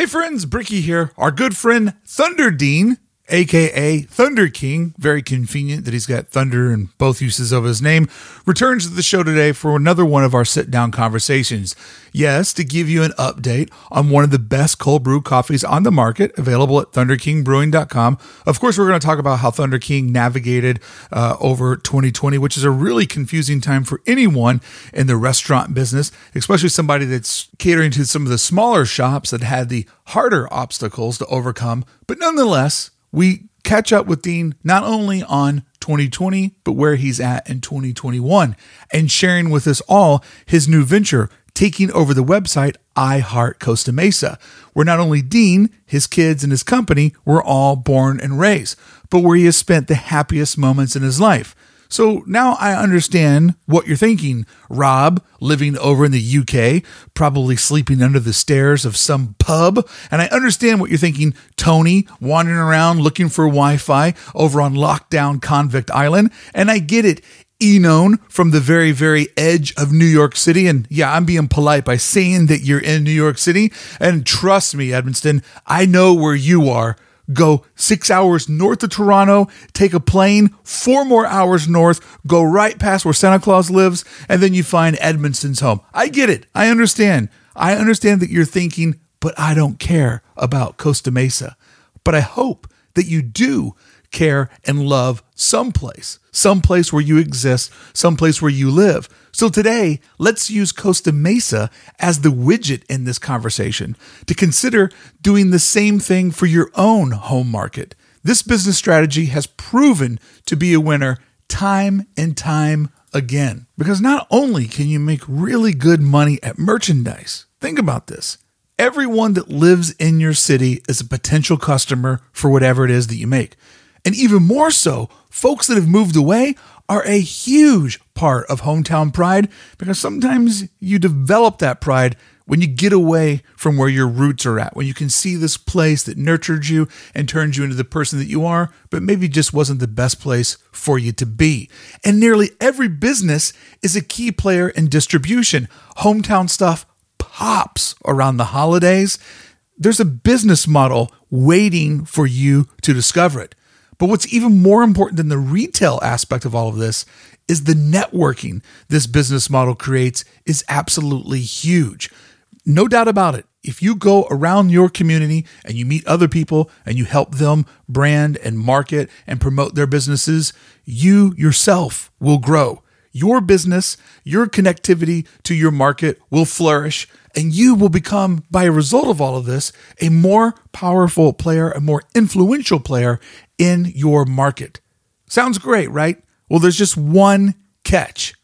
Hey friends, Bricky here. Our good friend Thunder Dean, aka Thunder King, very convenient that he's got thunder in both uses of his name, returns to the show today for another one of our sit-down conversations. Yes, to give you an update on one of the best cold brew coffees on the market, available at thunderkingbrewing.com. Of course, we're going to talk about how Thunder King navigated over 2020, which is a really confusing time for anyone in the restaurant business, especially somebody that's catering to some of the smaller shops that had the harder obstacles to overcome. But nonetheless, we catch up with Dean not only on 2020, but where he's at in 2021, and sharing with us all his new venture, taking over the website I Heart Costa Mesa, where not only Dean, his kids, and his company were all born and raised, but where he has spent the happiest moments in his life. So now I understand what you're thinking, Rob, living over in the UK, probably sleeping under the stairs of some pub. And I understand what you're thinking, Tony, wandering around looking for Wi-Fi over on lockdown Convict Island. And I get it, Enon from the very, very edge of New York City. And yeah, I'm being polite by saying that you're in New York City. And trust me, Edmonston, I know where you are. Go 6 hours north of Toronto, take a plane, 4 more hours north, go right past where Santa Claus lives, and then you find Edmonston's home. I get it. I understand. I understand that you're thinking, but I don't care about Costa Mesa. But I hope that you do care and love someplace where you exist, someplace where you live. So today, let's use Costa Mesa as the widget in this conversation to consider doing the same thing for your own home market. This business strategy has proven to be a winner time and time again, because not only can you make really good money at merchandise, think about this. Everyone that lives in your city is a potential customer for whatever it is that you make. And even more so, folks that have moved away are a huge part of hometown pride, because sometimes you develop that pride when you get away from where your roots are at, when you can see this place that nurtured you and turned you into the person that you are, but maybe just wasn't the best place for you to be. And nearly every business is a key player in distribution. Hometown stuff pops around the holidays. There's a business model waiting for you to discover it. But what's even more important than the retail aspect of all of this is the networking this business model creates is absolutely huge. No doubt about it. If you go around your community and you meet other people and you help them brand and market and promote their businesses, you yourself will grow. Your business, your connectivity to your market will flourish, and you will become, by a result of all of this, a more powerful player, a more influential player in your market. Sounds great, right? Well, there's just one catch.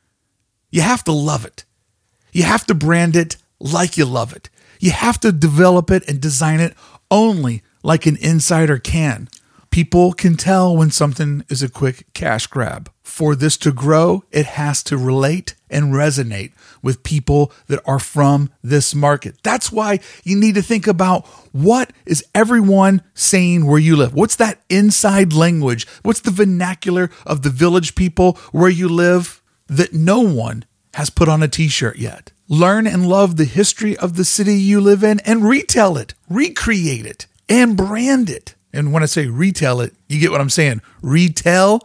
You have to love it. You have to brand it like you love it. You have to develop it and design it only like an insider can. People can tell when something is a quick cash grab. For this to grow, it has to relate and resonate with people that are from this market. That's why you need to think about, what is everyone saying where you live? What's that inside language? What's the vernacular of the village people where you live that no one has put on a t-shirt yet? Learn and love the history of the city you live in and retell it, recreate it, and brand it. And when I say retail it, you get what I'm saying. Retail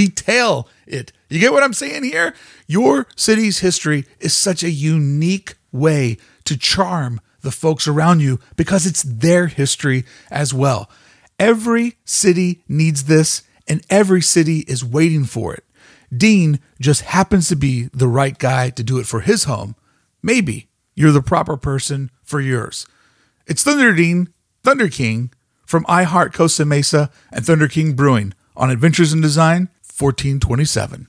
it. You get what I'm saying here? Your city's history is such a unique way to charm the folks around you because it's their history as well. Every city needs this, and every city is waiting for it. Dean just happens to be the right guy to do it for his home. Maybe you're the proper person for yours. It's Thunder Dean, Thunder King, from I Heart Costa Mesa and Thunder King Brewing on Adventures in Design 1427.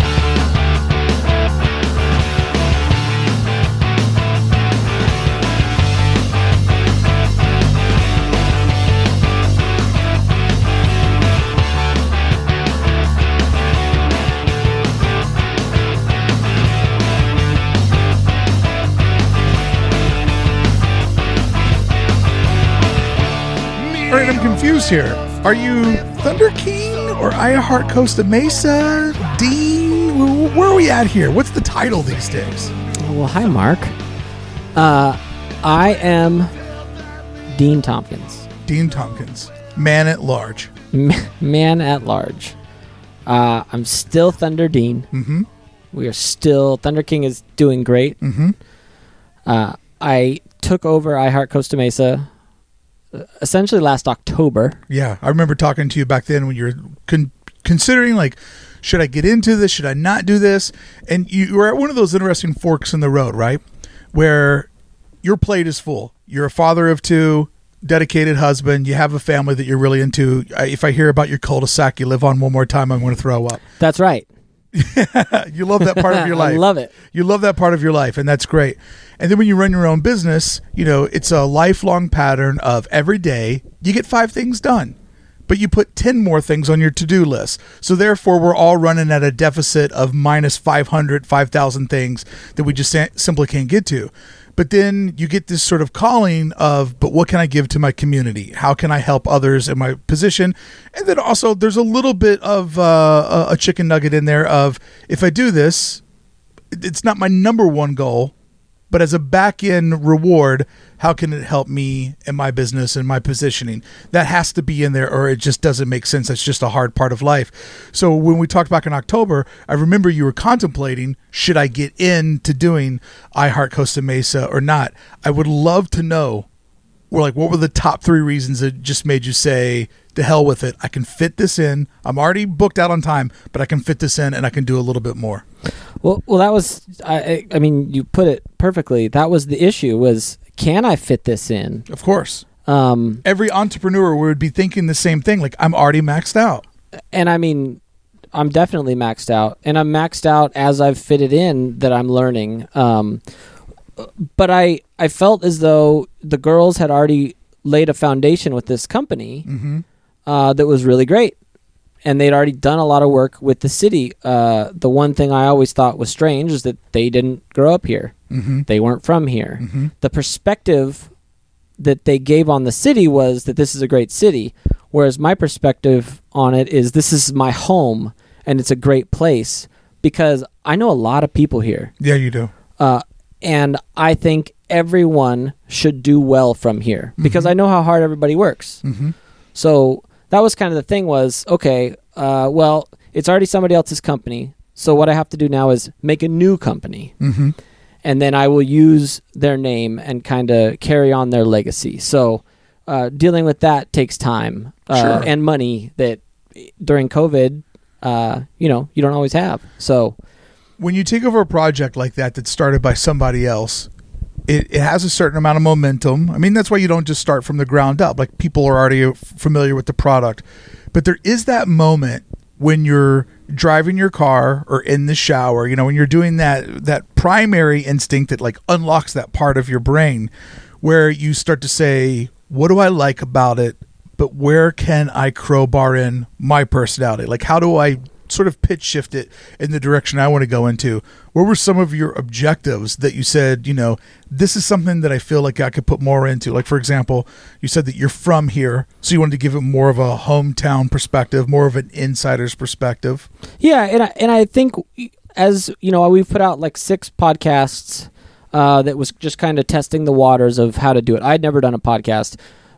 All right, I'm confused here. Are you Thunder King or I Heart Costa Mesa? Dean? Where are we at here? What's the title these days? Well, hi, Mark. I am Dean Tompkins. Dean Tompkins, man at large. Man at large. I'm still Thunder Dean. Mm-hmm. We are still... Thunder King is doing great. Mm-hmm. I took over iHeart Costa Mesa essentially last October. Yeah, I remember talking to you back then when you were considering, like, should I get into this? Should I not do this? And you were at one of those interesting forks in the road, right? Where your plate is full. You're a father of two, dedicated husband. You have a family that you're really into. If I hear about your cul-de-sac you live on one more time, I'm going to throw up. That's right. You love that part of your life. I love it. You love that part of your life, and that's great. And then when you run your own business, it's a lifelong pattern of every day you get 5 things done, but you put 10 more things on your to-do list. So therefore, we're all running at a deficit of minus 500, 5,000 things that we just simply can't get to. But then you get this sort of calling of, but what can I give to my community? How can I help others in my position? And then also there's a little bit of a chicken nugget in there of, if I do this, it's not my number one goal, but as a back-end reward, how can it help me and my business and my positioning? That has to be in there, or it just doesn't make sense. That's just a hard part of life. So when we talked back in October, I remember you were contemplating, should I get into doing iHeart Costa Mesa or not? I would love to know, what were the top 3 reasons that just made you say, to hell with it, I can fit this in. I'm already booked out on time, but I can fit this in and I can do a little bit more. Well, that was, I mean, you put it perfectly. That was the issue, was, can I fit this in? Of course. Every entrepreneur would be thinking the same thing, like, I'm already maxed out. And I mean, I'm definitely maxed out. And I'm maxed out as I've fitted in that I'm learning. But I felt as though the girls had already laid a foundation with this company that was really great. And they'd already done a lot of work with the city. The one thing I always thought was strange is that they didn't grow up here. Mm-hmm. They weren't from here. Mm-hmm. The perspective that they gave on the city was that this is a great city, whereas my perspective on it is this is my home and it's a great place because I know a lot of people here. Yeah, you do. And I think everyone should do well from here because I know how hard everybody works. Mm-hmm. So that was kind of the thing was, okay, well, it's already somebody else's company. So what I have to do now is make a new company. Mm-hmm. And then I will use their name and kind of carry on their legacy. So dealing with that takes time Sure. and money that during COVID, you don't always have. So when you take over a project like that that's started by somebody else, it has a certain amount of momentum. I mean, that's why you don't just start from the ground up. Like, people are already familiar with the product. But there is that moment when you're driving your car or in the shower, when you're doing that primary instinct that, like, unlocks that part of your brain where you start to say, what do I like about it? But where can I crowbar in my personality? Like, how do I sort of pitch shift it in the direction I want to go into? What were some of your objectives that you said, this is something that I feel like I could put more into? Like, for example, you said that you're from here, so you wanted to give it more of a hometown perspective, more of an insider's perspective. Yeah, and I think, as we've put out like 6 podcasts that was just kind of testing the waters of how to do it. I'd never done a podcast.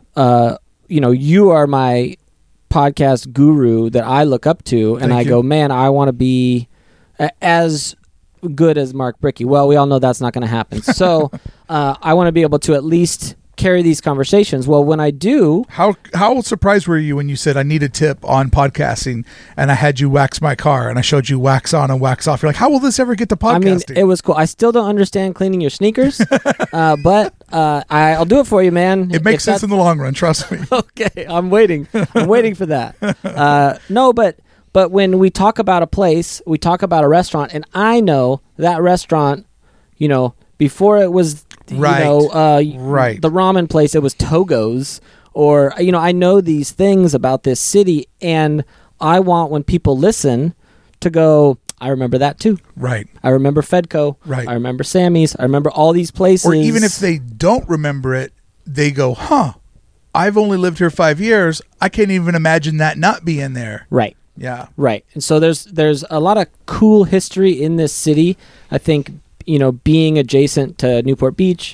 You are my podcast guru that I look up to, and I go, man, I want to be as good as Mark Bricky. Well, we all know that's not going to happen. So I want to be able to at least carry these conversations. Well, when I do... How surprised were you when you said, I need a tip on podcasting, and I had you wax my car, and I showed you wax on and wax off? You're like, how will this ever get to podcasting? I mean, it was cool. I still don't understand cleaning your sneakers, but I'll do it for you, man. It makes sense in the long run, trust me. Okay, I'm waiting. I'm waiting for that. No, but when we talk about a place, we talk about a restaurant, and I know that restaurant, before it was... Right. The ramen place, it was Togo's, or, I know these things about this city, and I want, when people listen, to go, I remember that too. Right. I remember Fedco. Right. I remember Sammy's. I remember all these places. Or even if they don't remember it, they go, I've only lived here 5 years. I can't even imagine that not being there. Right. Yeah. Right. And so there's a lot of cool history in this city. I think, being adjacent to Newport Beach,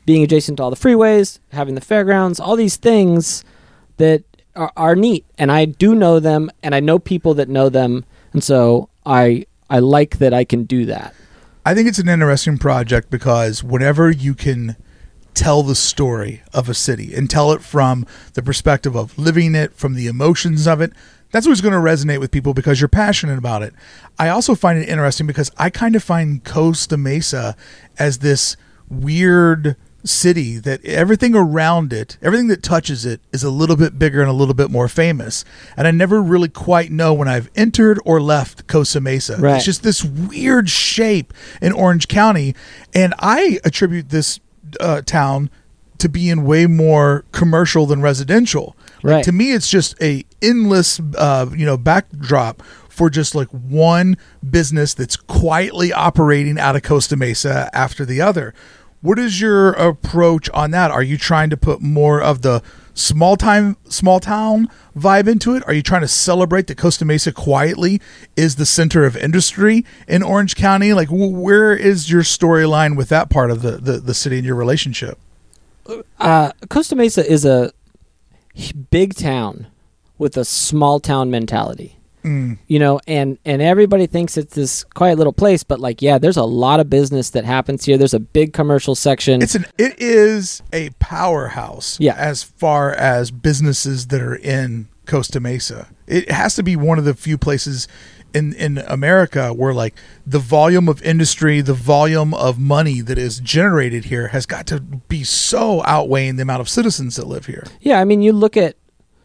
being adjacent to all the freeways, having the fairgrounds, all these things that are neat. And I do know them, and I know people that know them, and so I like that I can do that. I think it's an interesting project because whenever you can tell the story of a city and tell it from the perspective of living it, from the emotions of it, that's what's going to resonate with people because you're passionate about it. I also find it interesting because I kind of find Costa Mesa as this weird city that everything around it, everything that touches it is a little bit bigger and a little bit more famous. And I never really quite know when I've entered or left Costa Mesa. Right. It's just this weird shape in Orange County. And I attribute this town to being way more commercial than residential. Like, Right. to me, it's just a endless, backdrop for just like one business that's quietly operating out of Costa Mesa after the other. What is your approach on that? Are you trying to put more of the small town vibe into it? Are you trying to celebrate that Costa Mesa quietly is the center of industry in Orange County? Like, where is your storyline with that part of the city and your relationship? Costa Mesa is a big town with a small town mentality. You know, and everybody thinks it's this quiet little place, but like, yeah, there's a lot of business that happens here. There's a big commercial section. It is a powerhouse as far as businesses that are in Costa Mesa. It has to be one of the few places in America where like the volume of industry, the volume of money that is generated here has got to be so outweighing the amount of citizens that live here. Yeah, I mean, you look at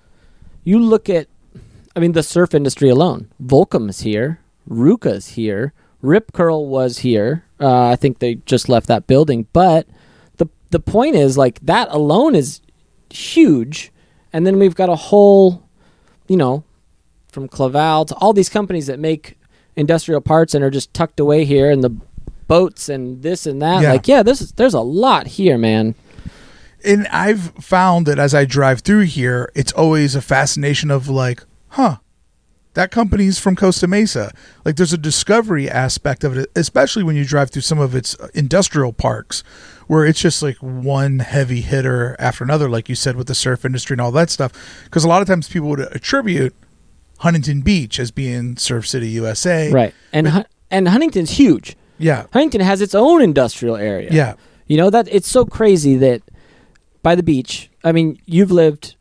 I mean, the surf industry alone. Volcom's here. Ruka's here. Rip Curl was here. I think they just left that building. But the point is, like, that alone is huge. And then we've got a whole, you know, from Claval to all these companies that make industrial parts and are just tucked away here, and the boats and this and that. Yeah. Like, yeah, there's a lot here, man. And I've found that as I drive through here, it's always a fascination of like, that company's from Costa Mesa. Like, there's a discovery aspect of it, especially when you drive through some of its industrial parks where it's just like one heavy hitter after another, like you said, with the surf industry and all that stuff. Because a lot of times people would attribute Huntington Beach as being Surf City, USA. Right. And Huntington's huge. Yeah. Huntington has its own industrial area. Yeah. You know, that it's so crazy that by the beach, I mean, you've lived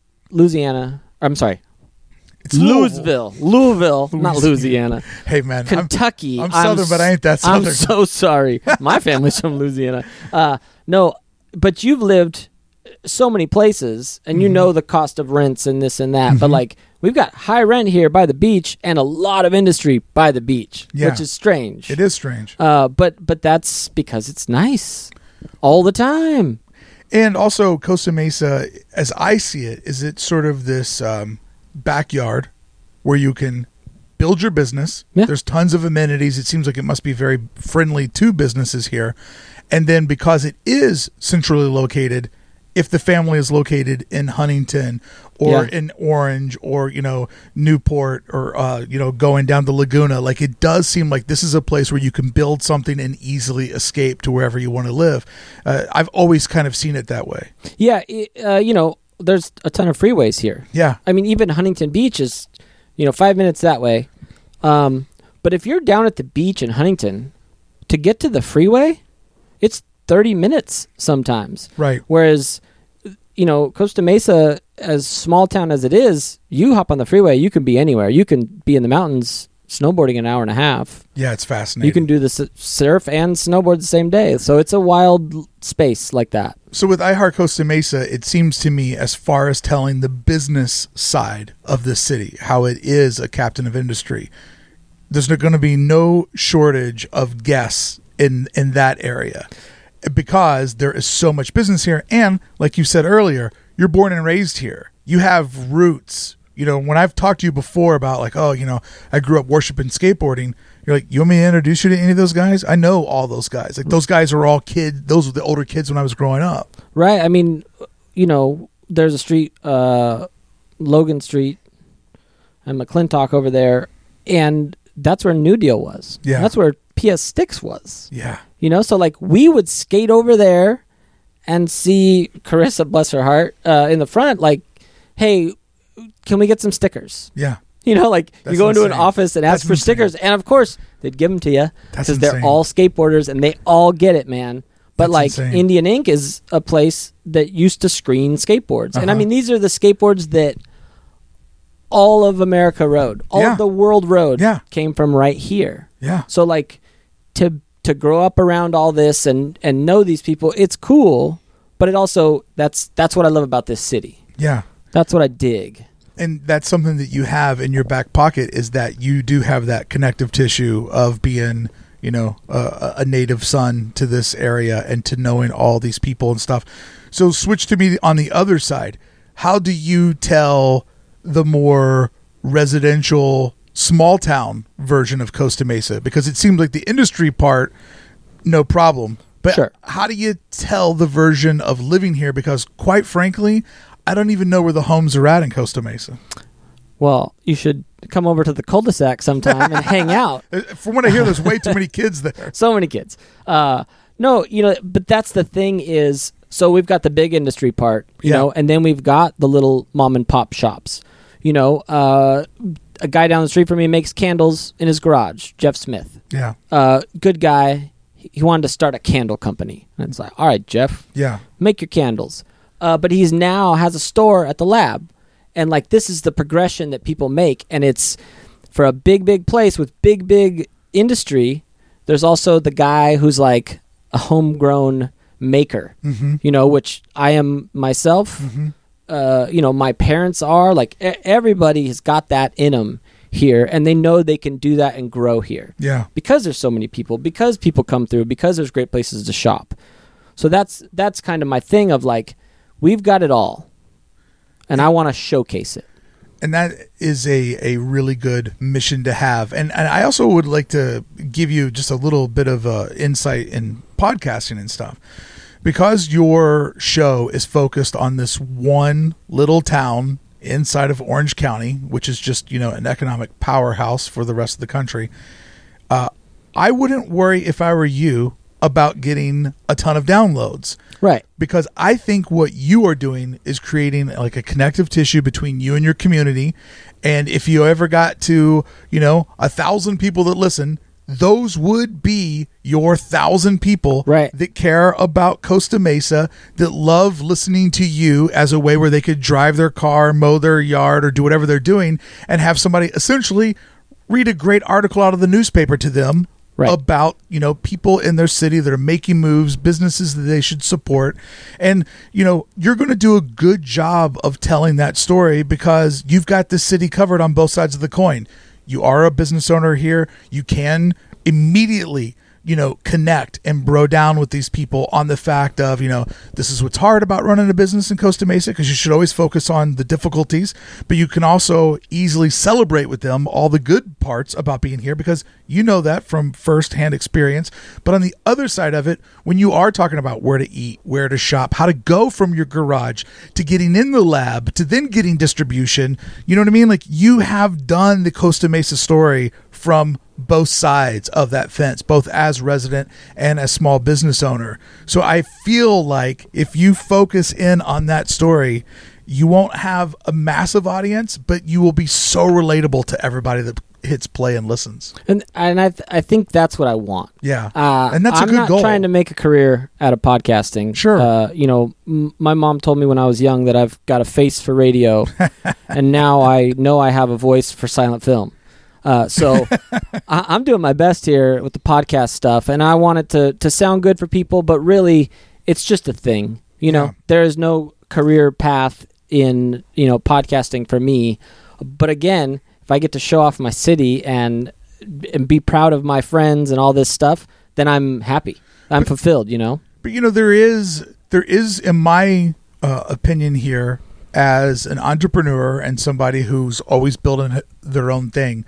It's Louisville, not Louisiana. Hey, man. Kentucky. I'm Southern, but I ain't that Southern. I'm so sorry. My family's from Louisiana. No, but you've lived so many places, and you know the cost of rents and this and that. But, like, we've got high rent here by the beach and a lot of industry by the beach, which is strange. It is strange. But that's because it's nice all the time. And also, Costa Mesa, as I see it, is it sort of this backyard where you can build your business. Yeah. There's tons of amenities. It seems like it must be very friendly to businesses here. And then because it is centrally located, if the family is located in Huntington or in Orange or, you know, Newport or, going down the Laguna, like, it does seem like this is a place where you can build something and easily escape to wherever you want to live. I've always kind of seen it that way. Yeah. There's a ton of freeways here. Yeah. I mean, even Huntington Beach is, 5 minutes that way. But if you're down at the beach in Huntington, to get to the freeway, it's 30 minutes sometimes. Right. Whereas, Costa Mesa, as small town as it is, you hop on the freeway, you can be anywhere. You can be in the mountains snowboarding an hour and a half. Yeah, it's fascinating. You can do the surf and snowboard the same day. So it's a wild space like that. So with iHeart Costa Mesa, it seems to me, as far as telling the business side of the city, how it is a captain of industry, there's going to be no shortage of guests in that area because there is so much business here. And like you said earlier, you're born and raised here. You have roots. When I've talked to you before about like, I grew up worshiping skateboarding, you're like, you want me to introduce you to any of those guys? I know all those guys. Like, those guys are all kids. Those were the older kids when I was growing up. Right. I mean, there's a street, Logan Street and McClintock over there, and that's where New Deal was. Yeah. That's where PS Sticks was. Yeah. So like we would skate over there and see Carissa, bless her heart, in the front, like, hey, can we get some stickers? Yeah. You know, like That's you go into an insane. office and ask That's for insane. stickers, and of course they'd give them to you That's because they're insane. all skateboarders and they all get it, man. But That's like insane. Indian Ink is a place that used to screen skateboards, and I Uh-huh. mean these are the skateboards that all of America rode, all Yeah. of the world rode, Yeah. came from right here. Yeah. So like to grow up around all this and know these people, it's cool. But it also that's what I love about this city. Yeah. That's what I dig. And that's something that you have in your back pocket, is that you do have that connective tissue of being, you know, a native son to this area and to knowing all these people and stuff. So switch to me on the other side. How do you tell the more residential small town version of Costa Mesa? Because it seems like the industry part, no problem. But Sure. how do you tell the version of living here? Because quite frankly, I don't even know where the homes are at in Costa Mesa. Well, you should come over to the cul-de-sac sometime and hang out. From what I hear, there's way too many kids there. So many kids. No, you know, but that's the thing is, so we've got the big industry part, you Yeah. know, and then we've got the little mom and pop shops. You know, a guy down the street from me makes candles in his garage, Jeff Smith. Yeah. Good guy. He wanted to start a candle company. And it's like, all right, Jeff, Yeah. make your candles. But he's now has a store at the lab. And like, this is the progression that people make. And it's for a big place with big industry. There's also the guy who's like a homegrown maker, you know, which I am myself. You know, my parents are like, everybody has got that in them here. And they know they can do that and grow here. Yeah. Because there's so many people, because people come through, because there's great places to shop. So that's kind of my thing of like, we've got it all, and I want to showcase it. And that is a really good mission to have. And I also would like to give you just a little bit of insight in podcasting and stuff. Because your show is focused on this one little town inside of Orange County, which is just, you know, an economic powerhouse for the rest of the country, I wouldn't worry, if I were you, about getting a ton of downloads. Right. Because I think what you are doing is creating like a connective tissue between you and your community. And if you ever got to, you know, 1,000 people that listen, those would be your 1,000 people Right. that care about Costa Mesa, that love listening to you as a way where they could drive their car, mow their yard, or do whatever they're doing, and have somebody essentially read a great article out of the newspaper to them. Right. About, you know, people in their city that are making moves, businesses that they should support. And, you know, you're going to do a good job of telling that story because you've got the city covered on both sides of the coin. You are a business owner here. You can immediately, you know, connect and bro down with these people on the fact of, you know, this is what's hard about running a business in Costa Mesa, because you should always focus on the difficulties, but you can also easily celebrate with them all the good parts about being here because you know that from firsthand experience. But on the other side of it, when you are talking about where to eat, where to shop, how to go from your garage to getting in the lab to then getting distribution, you know what I mean? Like, you have done the Costa Mesa story from both sides of that fence, both as resident and as small business owner. So I feel like if you focus in on that story, you won't have a massive audience, but you will be so relatable to everybody that hits play and listens. And I think that's what I want. Yeah. And that's a I'm good not goal. trying to make a career out of podcasting. Sure. You know, my mom told me when I was young that I've got a face for radio, and now I know I have a voice for silent film. So I'm doing my best here with the podcast stuff, and I want it to sound good for people, but really it's just a thing. You know, Yeah. there is no career path in, you know, podcasting for me. But again, if I get to show off my city and be proud of my friends and all this stuff, then I'm happy. I'm fulfilled, you know? But, you know, there is in my opinion here, as an entrepreneur and somebody who's always building their own thing,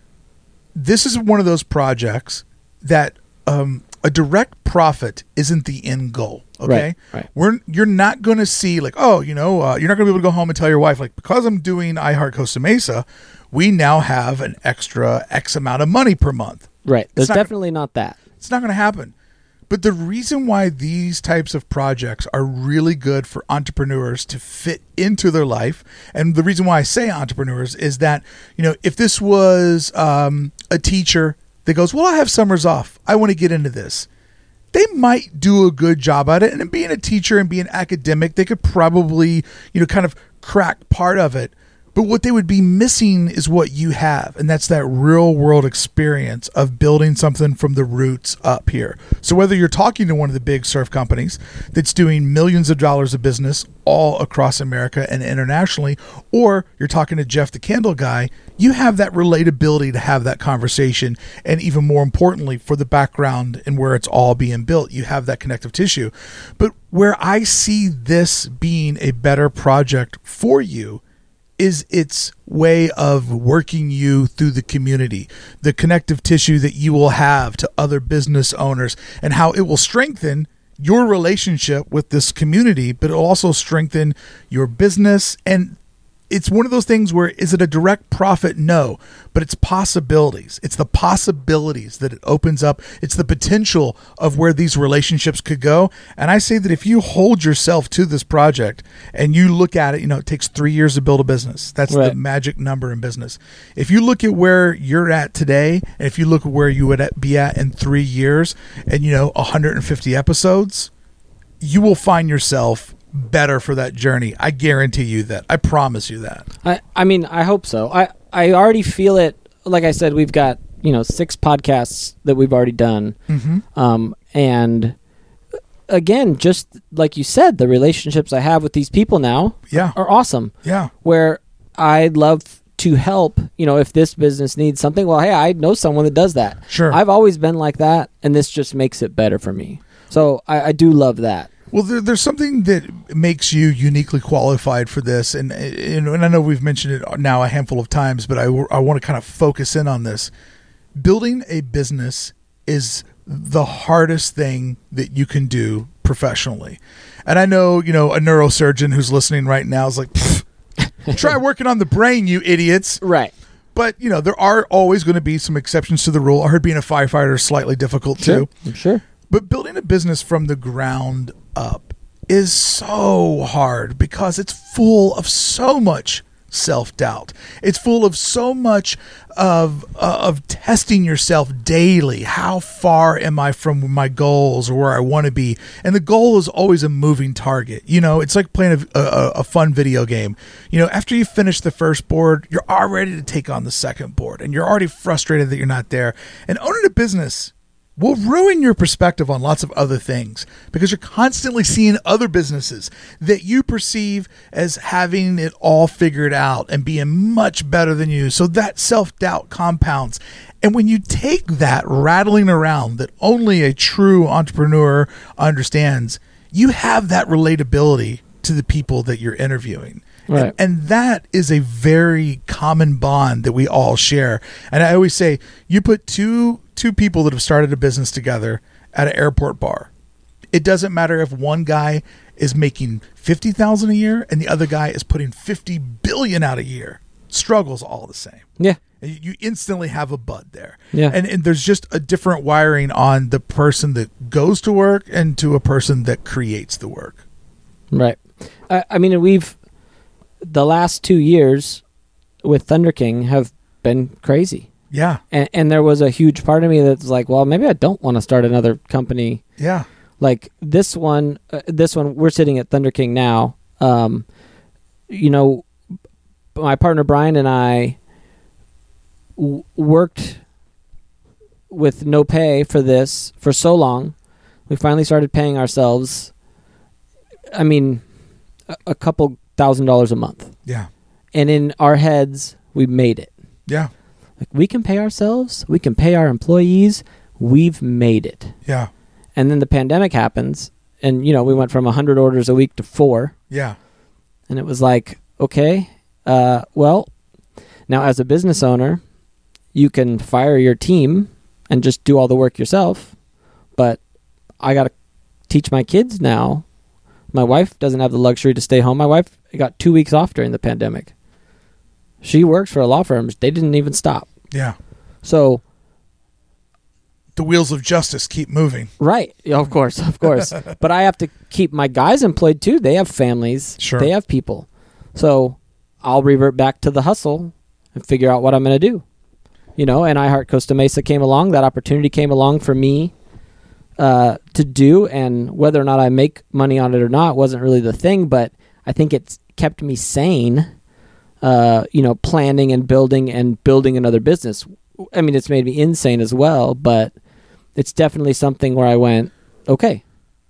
this is one of those projects that a direct profit isn't the end goal. Okay. Right. You're not going to see like, oh, you know, you're not going to be able to go home and tell your wife, like, because I'm doing iHeart Costa Mesa, we now have an extra X amount of money per month. Right. There's not- definitely not that. It's not going to happen. But the reason why these types of projects are really good for entrepreneurs to fit into their life, and the reason why I say entrepreneurs is that, if this was a teacher that goes, well, I have summers off, I want to get into this. They might do a good job at it. And being a teacher and being academic, they could probably, kind of crack part of it. But what they would be missing is what you have. And that's that real world experience of building something from the roots up here. So whether you're talking to one of the big surf companies that's doing millions of dollars of business all across America and internationally, or you're talking to Jeff the Candle guy, you have that relatability to have that conversation. And even more importantly, for the background and where it's all being built, you have that connective tissue. But where I see this being a better project for you is its way of working you through the community, the connective tissue that you will have to other business owners, and how it will strengthen your relationship with this community, but it'll also strengthen your business. And it's one of those things where, is it a direct profit? No, but it's possibilities. It's the possibilities that it opens up. It's the potential of where these relationships could go. And I say that if you hold yourself to this project and you look at it, it takes 3 years to build a business. That's right. The magic number in business. If you look at where you're at today, and if you look at where you would be at in 3 years and, 150 episodes, you will find yourself better for that journey. I guarantee you that. I promise you that. I mean, I hope so. I already feel it. Like I said, we've got, 6 podcasts that we've already done. Mm-hmm. And again, just like you said, the relationships I have with these people now are awesome. Yeah. Where I'd love to help, if this business needs something, well, hey, I know someone that does that. Sure. I've always been like that, and this just makes it better for me. So I do love that. Well, there's something that makes you uniquely qualified for this, and I know we've mentioned it now a handful of times, but I want to kind of focus in on this. Building a business is the hardest thing that you can do professionally. And I know, a neurosurgeon who's listening right now is like, try working on the brain, you idiots. Right. But, there are always going to be some exceptions to the rule. I heard being a firefighter is slightly difficult too. I'm sure. But building a business from the ground up is so hard because it's full of so much self-doubt. It's full of so much of testing yourself daily. How far am I from my goals or where I want to be? And the goal is always a moving target. It's like playing a fun video game. After you finish the first board, you're all ready to take on the second board, and you're already frustrated that you're not there. And owning a business will ruin your perspective on lots of other things because you're constantly seeing other businesses that you perceive as having it all figured out and being much better than you. So that self-doubt compounds. And when you take that rattling around that only a true entrepreneur understands, you have that relatability to the people that you're interviewing. Right. And that is a very common bond that we all share. And I always say, you put two people that have started a business together at an airport bar. It doesn't matter if one guy is making $50,000 a year and the other guy is putting $50 billion out a year. Struggle's all the same. Yeah. You instantly have a bud there. Yeah. And there's just a different wiring on the person that goes to work and to a person that creates the work. Right. I mean, the last 2 years with Thunder King have been crazy. Yeah. And there was a huge part of me that's like, well, maybe I don't want to start another company. Yeah. Like this one, we're sitting at Thunder King now. My partner Brian and I worked with no pay for this for so long. We finally started paying ourselves. I mean, a couple $1,000s a month. Yeah. And in our heads, we made it. Yeah. Like, we can pay ourselves. We can pay our employees. We've made it. Yeah. And then the pandemic happens, and, we went from 100 orders a week to 4. Yeah. And it was like, okay, well, now as a business owner, you can fire your team and just do all the work yourself. But I got to teach my kids now. My wife doesn't have the luxury to stay home. My wife got 2 weeks off during the pandemic. She works for a law firm. They didn't even stop. Yeah. So The wheels of justice keep moving. Right. Yeah, of course. But I have to keep my guys employed too. They have families. Sure. They have people. So I'll revert back to the hustle and figure out what I'm going to do. And iHeart Costa Mesa came along. That opportunity came along for me to do, and whether or not I make money on it or not wasn't really the thing, but I think it's kept me sane, planning and building another business. I mean, it's made me insane as well, but it's definitely something where I went, okay,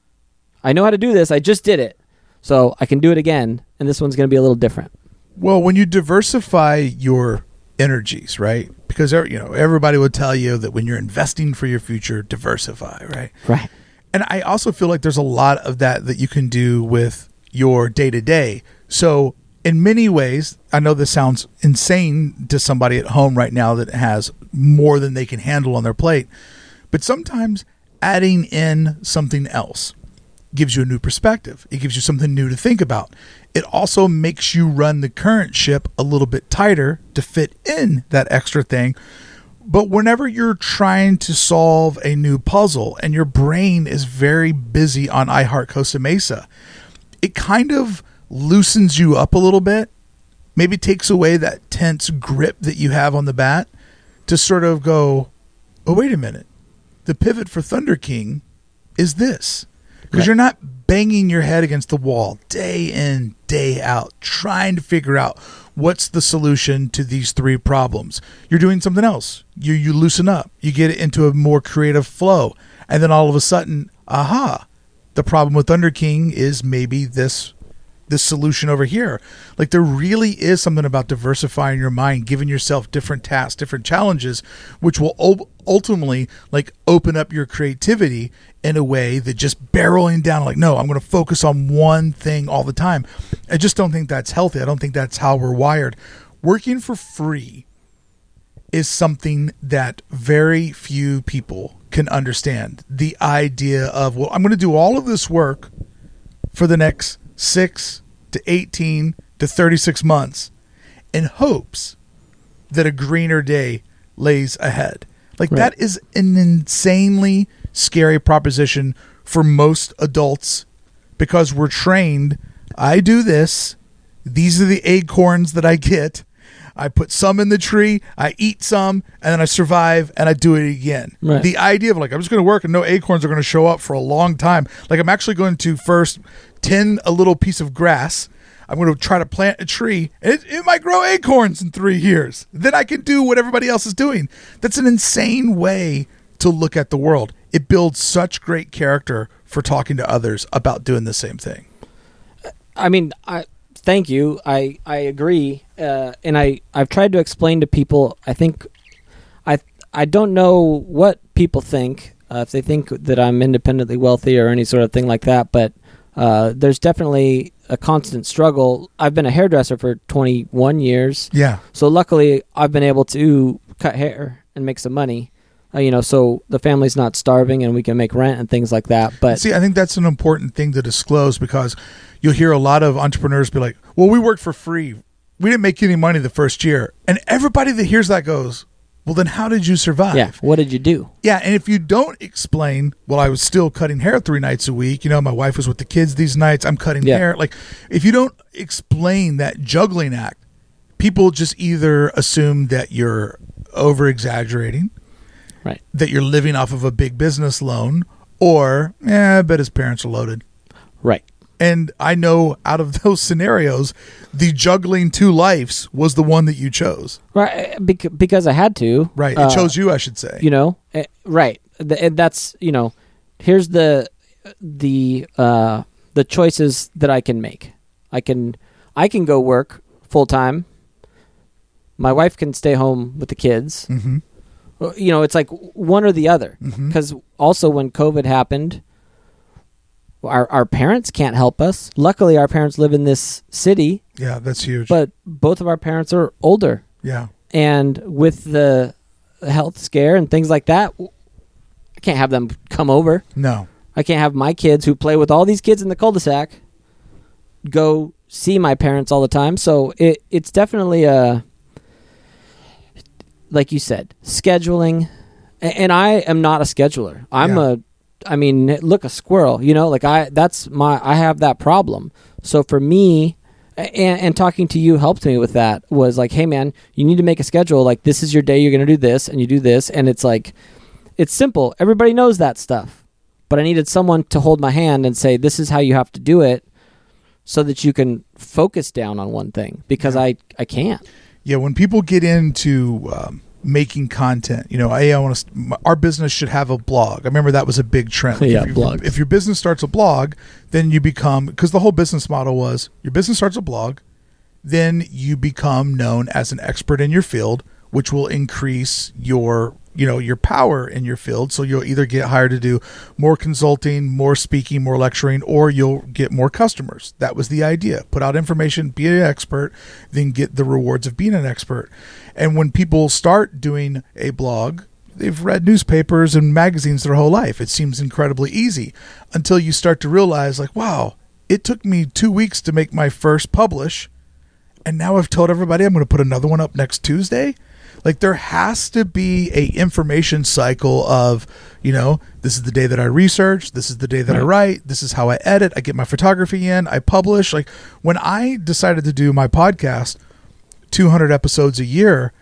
I know how to do this. I just did it. So I can do it again. And this one's going to be a little different. Well, when you diversify your energies, right? Because, everybody would tell you that when you're investing for your future, diversify, right? Right. And I also feel like there's a lot of that you can do with your day-to-day. So in many ways, I know this sounds insane to somebody at home right now that has more than they can handle on their plate, but sometimes adding in something else gives you a new perspective. It gives you something new to think about. It also makes you run the current ship a little bit tighter to fit in that extra thing. But whenever you're trying to solve a new puzzle and your brain is very busy on iHeart Costa Mesa, it kind of loosens you up a little bit, maybe takes away that tense grip that you have on the bat to sort of go, oh, wait a minute. The pivot for Thunder King is this. Because you're not banging your head against the wall day in, day out, trying to figure out what's the solution to these three problems. You're doing something else. You loosen up. You get it into a more creative flow. And then all of a sudden, aha, the problem with Thunder King is maybe this solution over here. Like, there really is something about diversifying your mind, giving yourself different tasks, different challenges, which will ultimately open up your creativity in a way that just barreling down no, I'm going to focus on one thing all the time. I just don't think that's healthy. I don't think that's how we're wired. Working for free is something that very few people can understand. The idea of, well, I'm going to do all of this work for the next 6 to 18 to 36 months in hopes that a greener day lays ahead. Right. That is an insanely scary proposition for most adults, because we're trained, I do this, these are the acorns that I get, I put some in the tree, I eat some, and then I survive, and I do it again. Right. The idea of I'm just going to work and no acorns are going to show up for a long time. I'm actually going to first tend a little piece of grass. I'm going to try to plant a tree, and it might grow acorns in 3 years. Then I can do what everybody else is doing. That's an insane way to look at the world. It builds such great character for talking to others about doing the same thing. I mean, thank you. I agree. And I've tried to explain to people, I think, I don't know what people think, if they think that I'm independently wealthy or any sort of thing like that, but there's definitely a constant struggle. I've been a hairdresser for 21 years. Yeah. So luckily I've been able to cut hair and make some money, so the family's not starving and we can make rent and things like that. But see, I think that's an important thing to disclose, because you'll hear a lot of entrepreneurs be like, well, we worked for free. We didn't make any money the first year. And everybody that hears that goes, well, then how did you survive? Yeah. What did you do? Yeah. And if you don't explain, well, I was still cutting hair 3 nights a week. My wife was with the kids these nights. I'm cutting hair. If you don't explain that juggling act, people just either assume that you're over exaggerating, right? That you're living off of a big business loan, or, I bet his parents are loaded. Right. And I know out of those scenarios, the juggling 2 lives was the one that you chose. Right, because I had to. Right, it chose you, I should say. Right. That's, here's the choices that I can make. I can go work full time. My wife can stay home with the kids. Mm-hmm. It's one or the other. Because also when COVID happened, our parents can't help us. Luckily, our parents live in this city. Yeah, that's huge. But both of our parents are older. Yeah. And with the health scare and things like that, I can't have them come over. No. I can't have my kids, who play with all these kids in the cul-de-sac, go see my parents all the time. So it's definitely like you said, scheduling And I am not a scheduler. Look, a squirrel, like I have that problem. So for me, and talking to you helped me with that, was like, hey man, you need to make a schedule. Like, this is your day. You're going to do this and you do this. And it's like, it's simple. Everybody knows that stuff, but I needed someone to hold my hand and say, this is how you have to do it, so that you can focus down on one thing, because I can't. Yeah. When people get into, making content, our business should have a blog. I remember that was a big trend. Blogs. If your business starts a blog, then you become, because the whole business model was your business starts a blog, then you become known as an expert in your field, which will increase your power in your field. So you'll either get hired to do more consulting, more speaking, more lecturing, or you'll get more customers. That was the idea. Put out information, be an expert, then get the rewards of being an expert. And when people start doing a blog, they've read newspapers and magazines their whole life. It seems incredibly easy until you start to realize, like, wow, it took me 2 weeks to make my first publish, and now I've told everybody I'm going to put another one up next Tuesday. Like, there has to be a information cycle of, this is the day that I research, this is the day that I write, this is how I edit, I get my photography in, I publish. Like, when I decided to do my podcast, 200 episodes a year,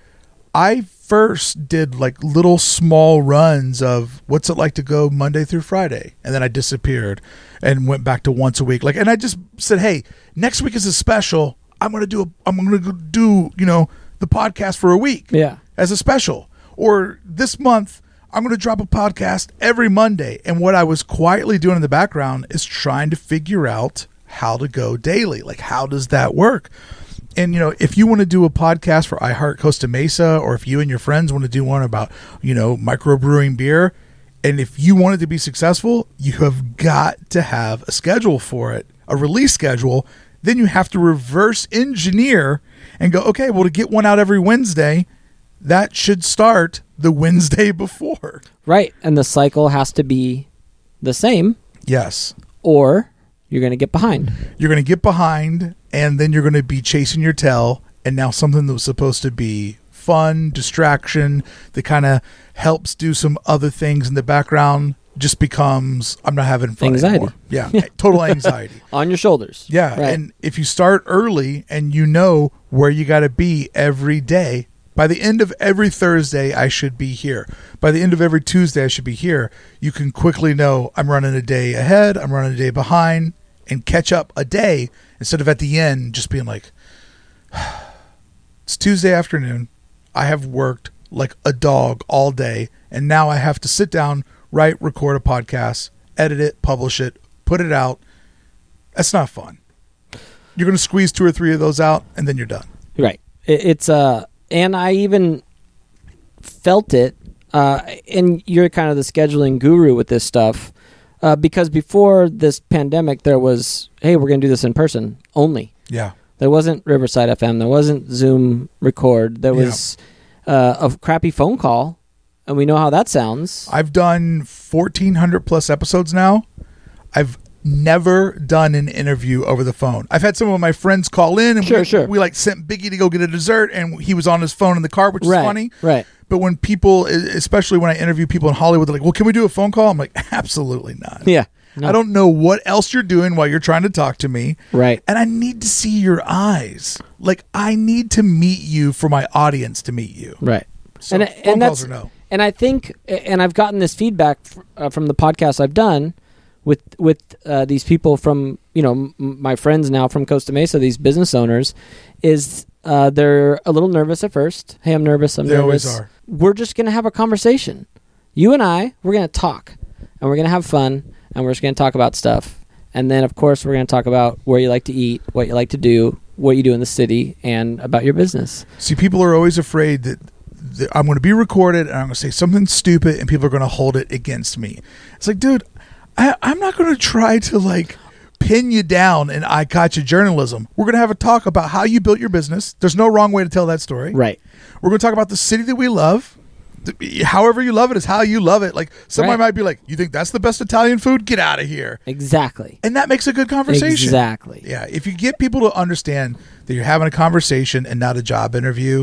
I first did like little small runs of what's it like to go Monday through Friday. And then I disappeared and went back to once a week. And I just said, hey, next week is a special. I'm going to do, the podcast for a week as a special. Or this month, I'm going to drop a podcast every Monday. And what I was quietly doing in the background is trying to figure out how to go daily. Like, how does that work? And, if you want to do a podcast for iHeart Costa Mesa, or if you and your friends want to do one about, microbrewing beer, and if you want it to be successful, you have got to have a schedule for it, a release schedule. Then you have to reverse engineer and go, okay, well, to get one out every Wednesday, that should start the Wednesday before. Right. And the cycle has to be the same. Yes. Or you're going to get behind. You're going to get behind, and then you're going to be chasing your tail. And now something that was supposed to be fun, distraction, that kind of helps do some other things in the background, just becomes, I'm not having fun anymore. Yeah. Total anxiety. On your shoulders. Yeah. Right. And if you start early and you know where you got to be every day, by the end of every Thursday, I should be here. By the end of every Tuesday, I should be here. You can quickly know I'm running a day ahead, I'm running a day behind, and catch up a day instead of at the end just being like, it's Tuesday afternoon. I have worked like a dog all day, and now I have to sit down, write, record a podcast, edit it, publish it, put it out. That's not fun. You're going to squeeze 2 or 3 of those out, and then you're done. Right. It's and I even felt it, and you're kind of the scheduling guru with this stuff, because before this pandemic, there was, hey, we're going to do this in person only. Yeah. There wasn't Riverside FM. There wasn't Zoom record. There was a crappy phone call, and we know how that sounds. I've done 1,400 plus episodes now. I've never done an interview over the phone. I've had some of my friends call in, and we like sent Biggie to go get a dessert, and he was on his phone in the car, which is funny. Right. But when people, especially when I interview people in Hollywood, they're like, well, can we do a phone call? I'm like, absolutely not. Yeah. No. I don't know what else you're doing while you're trying to talk to me. Right. And I need to see your eyes. Like, I need to meet you for my audience to meet you. Right. So phone calls or no. And I think, and I've gotten this feedback from the podcasts I've done with these people from, my friends now from Costa Mesa, these business owners, is they're a little nervous at first. Hey, I'm nervous. They always are. We're just going to have a conversation. You and I, we're going to talk, and we're going to have fun, and we're just going to talk about stuff. And then, of course, we're going to talk about where you like to eat, what you like to do, what you do in the city, and about your business. See, people are always afraid that I'm going to be recorded, and I'm going to say something stupid, and people are going to hold it against me. It's like, dude, I'm not going to try to, pin you down in eye gotcha journalism. We're going to have a talk about how you built your business. There's no wrong way to tell that story. Right. We're going to talk about the city that we love. However you love it is how you love it. Like, somebody might be like, you think that's the best Italian food? Get out of here. Exactly. And that makes a good conversation. Exactly. Yeah. If you get people to understand that you're having a conversation and not a job interview,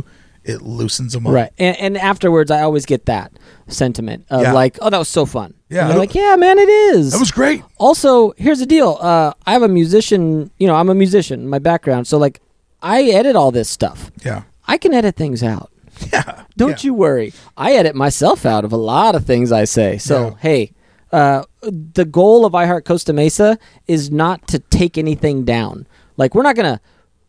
it loosens them up. Right. And afterwards, I always get that sentiment of like, oh, that was so fun. Yeah. And they're like, yeah, man, it is. That was great. Also, here's the deal. I have a musician, I'm a musician in my background. So, like, I edit all this stuff. Yeah. I can edit things out. Yeah. Don't you worry. I edit myself out of a lot of things I say. So, hey, the goal of iHeart Costa Mesa is not to take anything down. Like, we're not going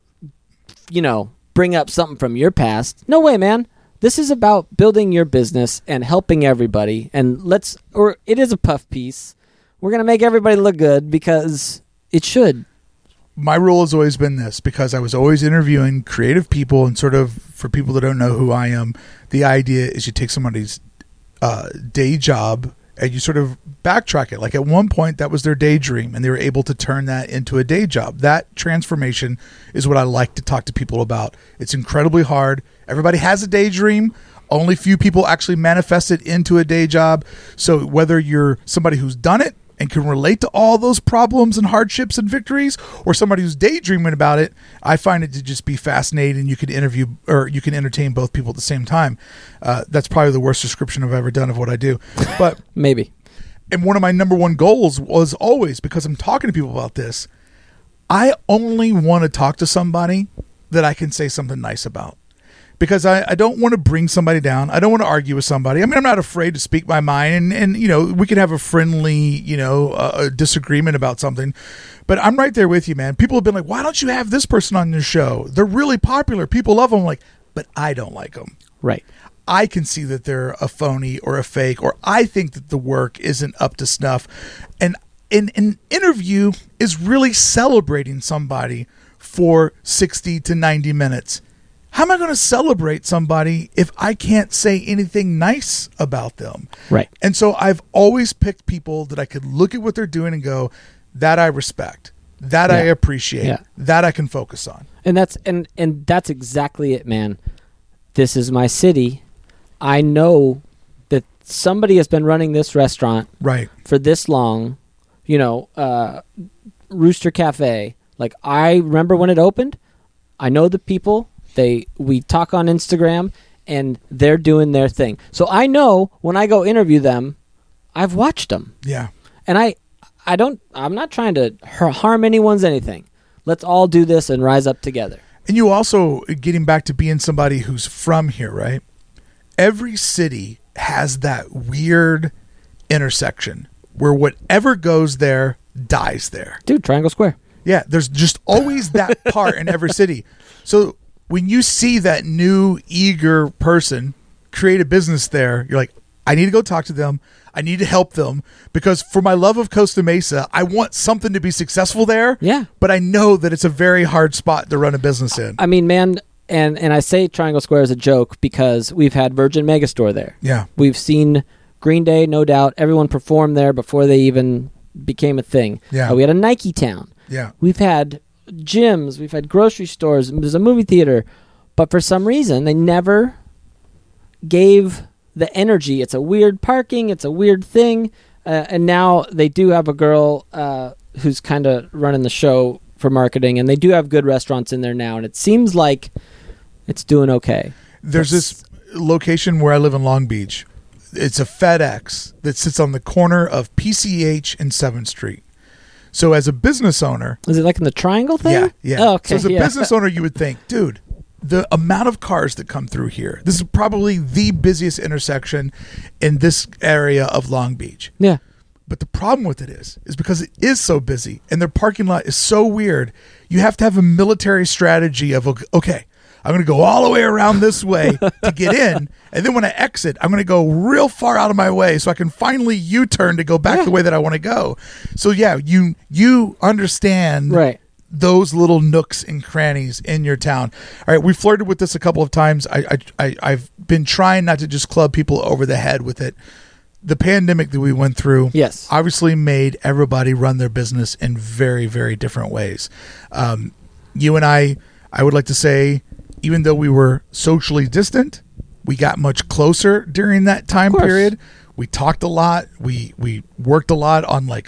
to, bring up something from your past. No way, man. This is about building your business and helping everybody. And it is a puff piece. We're going to make everybody look good because it should. My rule has always been this, because I was always interviewing creative people, and sort of for people that don't know who I am, the idea is you take somebody's day job and you sort of backtrack it. Like at one point that was their daydream and they were able to turn that into a day job. That transformation is what I like to talk to people about. It's incredibly hard. Everybody has a daydream. Only few people actually manifest it into a day job. So whether you're somebody who's done it and can relate to all those problems and hardships and victories, or somebody who's daydreaming about it, I find it to just be fascinating. You could interview, or you can entertain both people at the same time. That's probably the worst description I've ever done of what I do. But maybe. And one of my number one goals was always, because I'm talking to people about this, I only want to talk to somebody that I can say something nice about. Because I don't want to bring somebody down. I don't want to argue with somebody. I mean, I'm not afraid to speak my mind, and we can have a friendly, disagreement about something. But I'm right there with you, man. People have been like, why don't you have this person on your show? They're really popular. People love them. I'm like, but I don't like them. Right. I can see that they're a phony or a fake, or I think that the work isn't up to snuff. And an interview is really celebrating somebody for 60 to 90 minutes. How am I going to celebrate somebody if I can't say anything nice about them? Right. And so I've always picked people that I could look at what they're doing and go, that I respect, that I appreciate, that I can focus on. And that's exactly it, man. This is my city. I know that somebody has been running this restaurant for this long. Rooster Cafe. Like, I remember when it opened. I know the people. We talk on Instagram, and they're doing their thing. So I know when I go interview them, I've watched them. Yeah. And I'm not trying to harm anyone's anything. Let's all do this and rise up together. And you also, getting back to being somebody who's from here, right? Every city has that weird intersection where whatever goes there dies there. Dude, Triangle Square. Yeah, there's just always that part in every city. So when you see that new eager person create a business there, you're like, I need to go talk to them. I need to help them, because for my love of Costa Mesa, I want something to be successful there. Yeah. But I know that it's a very hard spot to run a business in. I mean, man, and I say Triangle Square as a joke because we've had Virgin Megastore there. Yeah. We've seen Green Day, no doubt. Everyone performed there before they even became a thing. Yeah. We had a Nike Town. Yeah. We've had gyms, we've had grocery stores, there's a movie theater, but for some reason they never gave the energy. It's a weird parking, it's a weird thing, and now they do have a girl who's kind of running the show for marketing, and they do have good restaurants in there now, and it seems like it's doing okay. There's this location where I live in Long Beach. It's a FedEx that sits on the corner of PCH and 7th Street. So as a business owner... Is it like in the triangle thing? Yeah. Oh, okay. So as a business owner, you would think, dude, the amount of cars that come through here, this is probably the busiest intersection in this area of Long Beach. Yeah. But the problem with it is because it is so busy and their parking lot is so weird, you have to have a military strategy of, okay, I'm going to go all the way around this way to get in. And then when I exit, I'm going to go real far out of my way so I can finally U-turn to go back the way that I want to go. So, yeah, you understand those little nooks and crannies in your town. All right, we flirted with this a couple of times. I've been trying not to just club people over the head with it. The pandemic that we went through obviously made everybody run their business in very, very different ways. You and I would like to say, even though we were socially distant, we got much closer during that time period. We talked a lot. We worked a lot on like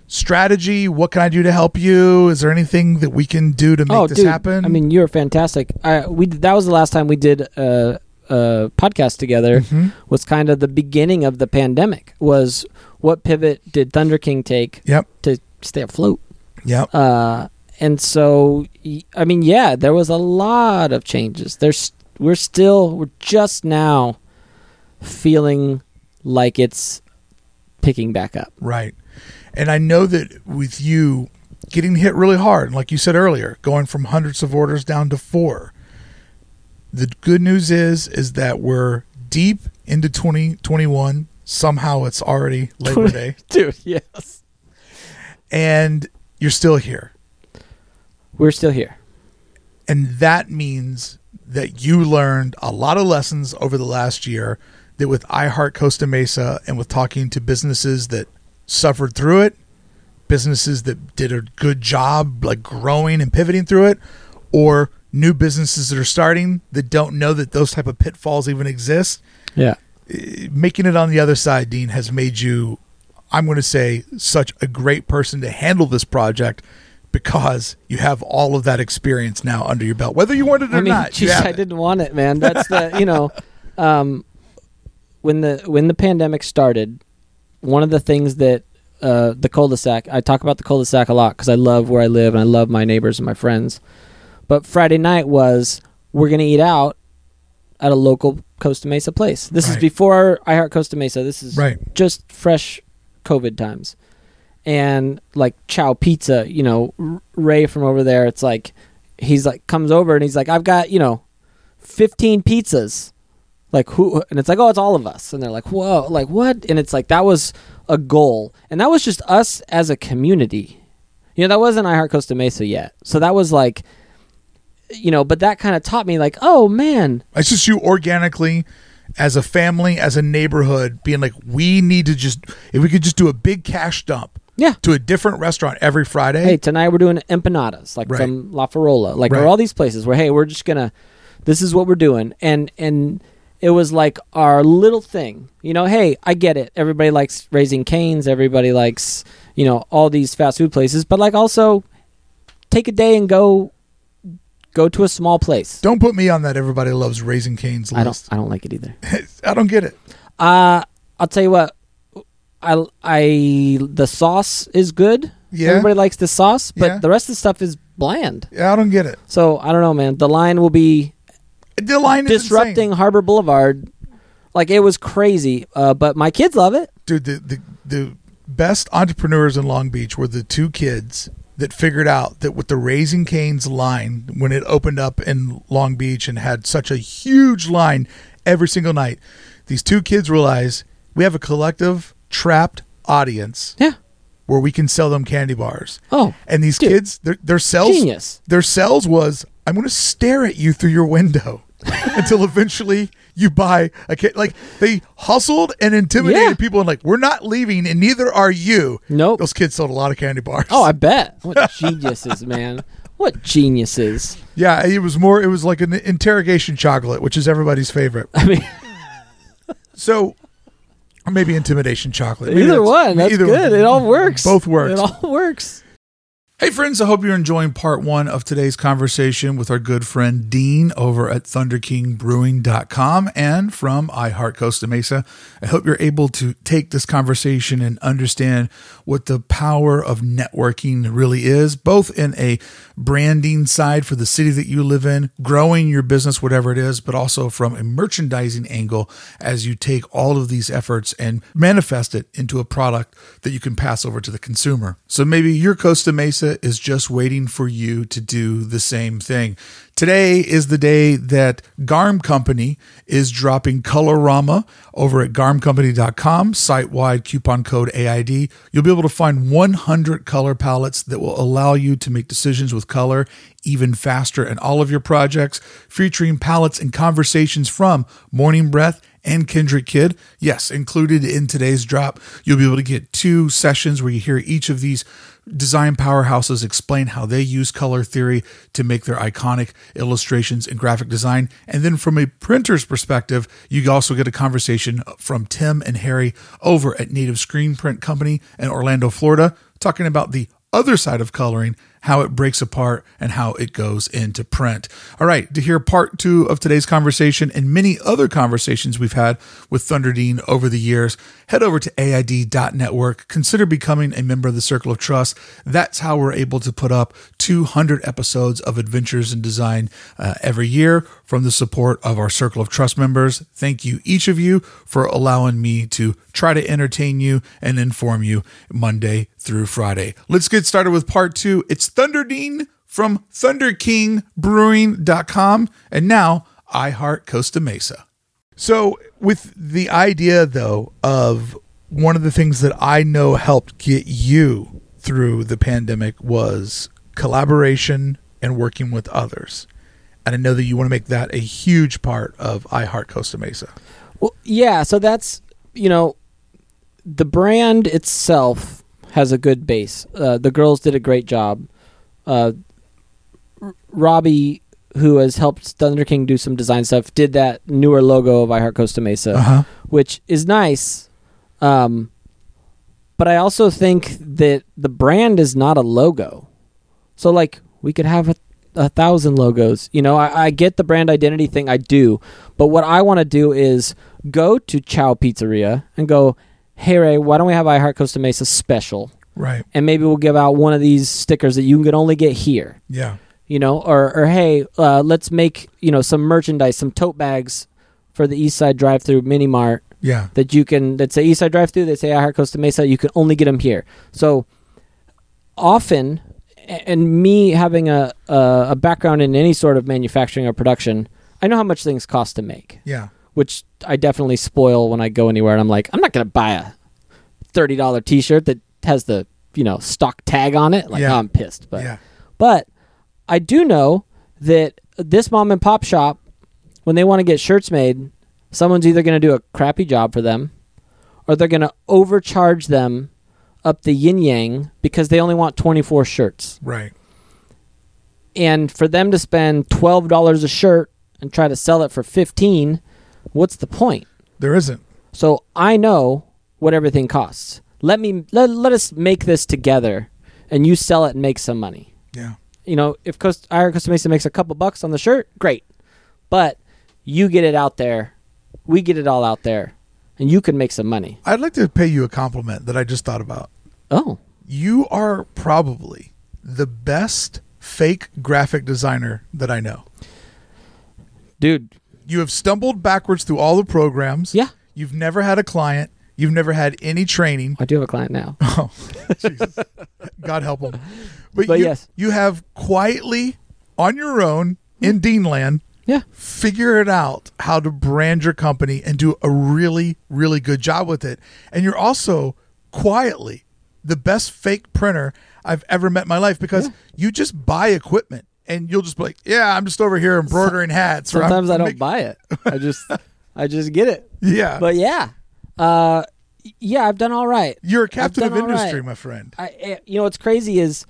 strategy? What can I do to help you? Is there anything that we can do to make this happen? I mean, you're fantastic. That was the last time we did a podcast together. Was kind of the beginning of the pandemic. Was what pivot did Thunder King take to stay afloat? Yep. And so, I mean, yeah, there was a lot of changes. We're just now feeling like it's picking back up. Right. And I know that with you getting hit really hard, like you said earlier, going from hundreds of orders down to 4, the good news is that we're deep into 2021. Somehow it's already Labor Day. Dude, yes. And you're still here. We're still here. And that means that you learned a lot of lessons over the last year that with iHeart Costa Mesa and with talking to businesses that suffered through it, businesses that did a good job like growing and pivoting through it, or new businesses that are starting that don't know that those type of pitfalls even exist. Yeah. Making it on the other side, Dean, has made you, I'm going to say, such a great person to handle this project because you have all of that experience now under your belt, whether you want it or not. Geez, I didn't want it, man. That's the, when the pandemic started, one of the things that the cul-de-sac, I talk about the cul-de-sac a lot because I love where I live and I love my neighbors and my friends. But Friday night was, we're going to eat out at a local Costa Mesa place. This is before iHeart Costa Mesa. This is just fresh COVID times. And like Chow Pizza, Ray from over there, it's like, he's like, comes over and he's like, I've got, 15 pizzas. Like who? And it's like, oh, it's all of us. And they're like, whoa, like what? And it's like, that was a goal. And that was just us as a community. That wasn't iHeart Costa Mesa yet. So that was like, but that kind of taught me like, oh man. It's just you organically as a family, as a neighborhood being like, we need to just, if we could just do a big cash dump. Yeah. To a different restaurant every Friday. Hey, tonight we're doing empanadas, like from La Farola. Like there are all these places where, hey, we're just gonna, this is what we're doing. And it was like our little thing. Hey, I get it. Everybody likes Raising Cane's, everybody likes, all these fast food places, but like also take a day and go to a small place. Don't put me on that everybody loves Raising Cane's list. I don't like it either. I don't get it. I'll tell you what. The sauce is good. Yeah. Everybody likes the sauce, but the rest of the stuff is bland. Yeah, I don't get it. So I don't know, man. The line will be disrupting Harbor Boulevard. Like it was crazy, but my kids love it. Dude, the best entrepreneurs in Long Beach were the 2 kids that figured out that with the Raising Cane's line, when it opened up in Long Beach and had such a huge line every single night, these 2 kids realized we have a collective trapped audience where we can sell them candy bars. Oh, and these kids, their cells, genius. Their cells was, I'm going to stare at you through your window until eventually you buy a kid. Like they hustled and intimidated people and like, we're not leaving and neither are you. Nope. Those kids sold a lot of candy bars. Oh, I bet. What geniuses, man. What geniuses. Yeah, it was like an interrogation chocolate, which is everybody's favorite. I mean, so or maybe intimidation chocolate. Maybe either one. That's good. It all works. Both works. It all works. Hey friends, I hope you're enjoying part 1 of today's conversation with our good friend Dean over at ThunderKingBrewing.com and from iHeart Costa Mesa. I hope you're able to take this conversation and understand what the power of networking really is, both in a branding side for the city that you live in, growing your business, whatever it is, but also from a merchandising angle as you take all of these efforts and manifest it into a product that you can pass over to the consumer. So maybe your Costa Mesa is just waiting for you to do the same thing. Today is the day that Garm Company is dropping Colorama over at garmcompany.com, site-wide coupon code AID. You'll be able to find 100 color palettes that will allow you to make decisions with color even faster in all of your projects, featuring palettes and conversations from Morning Breath and Kendrick Kidd. Yes, included in today's drop, you'll be able to get 2 sessions where you hear each of these design powerhouses explain how they use color theory to make their iconic illustrations and graphic design. And then from a printer's perspective, you also get a conversation from Tim and Harry over at Native Screen Print Company in Orlando, Florida, talking about the other side of coloring, how it breaks apart and how it goes into print. All right, to hear part 2 of today's conversation and many other conversations we've had with Thunder Dean over the years, head over to AID.network. Consider becoming a member of the Circle of Trust. That's how we're able to put up 200 episodes of Adventures in Design every year from the support of our Circle of Trust members. Thank you, each of you, for allowing me to try to entertain you and inform you Monday through Friday. Let's get started with part 2. It's Thunder Dean from ThunderKingBrewing.com and now iHeart Costa Mesa. So with the idea, though, of one of the things that I know helped get you through the pandemic was collaboration and working with others. And I know that you want to make that a huge part of iHeart Costa Mesa. Well, yeah, so that's, the brand itself has a good base. The girls did a great job. Robbie, who has helped Thunder King do some design stuff, did that newer logo of iHeart Costa Mesa, which is nice. But I also think that the brand is not a logo. So, we could have 1,000 logos. I get the brand identity thing. I do. But what I want to do is go to Chow Pizzeria and go, hey, Ray, why don't we have iHeart Costa Mesa special? Right. And maybe we'll give out one of these stickers that you can only get here. Yeah. Or hey, let's make, some merchandise, some tote bags for the Eastside Drive-Thru Mini Mart. Yeah. That say Eastside Drive-Thru, they say iHeart Costa Mesa, you can only get them here. So often, and me having a background in any sort of manufacturing or production, I know how much things cost to make. Yeah. Which I definitely spoil when I go anywhere, and I'm like, I'm not going to buy a $30 T-shirt that has the stock tag on it. I'm pissed, but I do know that this mom and pop shop, when they want to get shirts made, someone's either going to do a crappy job for them, or they're going to overcharge them up the yin yang because they only want 24 shirts. Right. And for them to spend $12 a shirt and try to sell it for $15, what's the point? There isn't. So I know what everything costs. Let us make this together, and you sell it and make some money. Yeah. If iHeart Costa Mesa makes a couple bucks on the shirt, great. But you get it out there, we get it all out there, and you can make some money. I'd like to pay you a compliment that I just thought about. Oh. You are probably the best fake graphic designer that I know. Dude. You have stumbled backwards through all the programs. Yeah. You've never had a client. You've never had any training. I do have a client now. Oh, Jesus. God help him. But yes. You have quietly, on your own, in Deanland, figured out how to brand your company and do a really, really good job with it. And you're also quietly the best fake printer I've ever met in my life because you just buy equipment and you'll just be like, I'm just over here embroidering hats. Sometimes I don't buy it. I just get it. Yeah. But I've done all right. You're a captain of industry, my friend. What's crazy is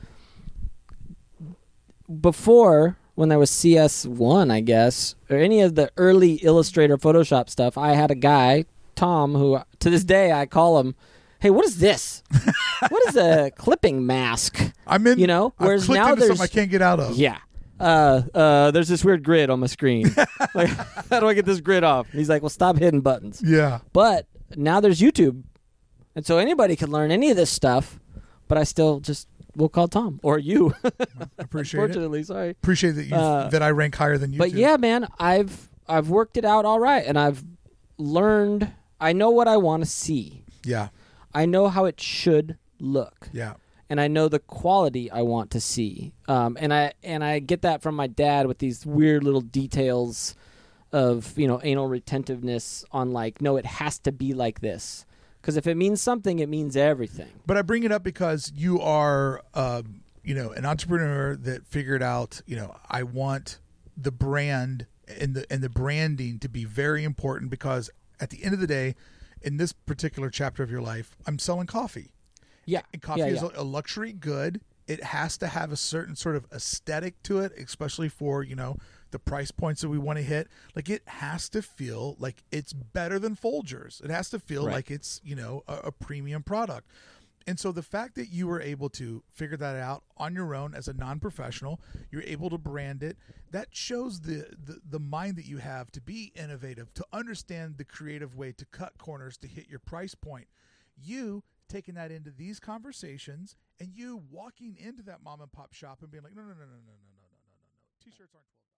before, when there was CS1, I guess, or any of the early Illustrator Photoshop stuff, I had a guy, Tom, who to this day I call him, hey, what is this? What is a clipping mask? I'm in. Whereas I've now there's something I can't get out of. Yeah. There's this weird grid on my screen. Like, how do I get this grid off? And he's like, well, stop hitting buttons. Yeah. But now there's YouTube. And so anybody can learn any of this stuff, but I still we'll call Tom or you. Appreciate Unfortunately, sorry. Appreciate that that I rank higher than you. But yeah, man, I've worked it out all right, and I've learned. I know what I want to see. Yeah. I know how it should look. Yeah. And I know the quality I want to see. And I get that from my dad with these weird little details of, anal retentiveness on no, it has to be like this. Because if it means something, it means everything. But I bring it up because you are, an entrepreneur that figured out, I want the brand and the branding to be very important because at the end of the day, in this particular chapter of your life, I'm selling coffee. Yeah. And coffee Yeah, is yeah. a luxury good. It has to have a certain sort of aesthetic to it, especially for, the price points that we want to hit. Like, it has to feel like it's better than Folgers. It has to feel Right. like it's, a premium product. And so the fact that you were able to figure that out on your own as a non-professional, you're able to brand it, that shows the mind that you have to be innovative, to understand the creative way to cut corners to hit your price point. You taking that into these conversations and you walking into that mom and pop shop and being like, no. T-shirts aren't $12.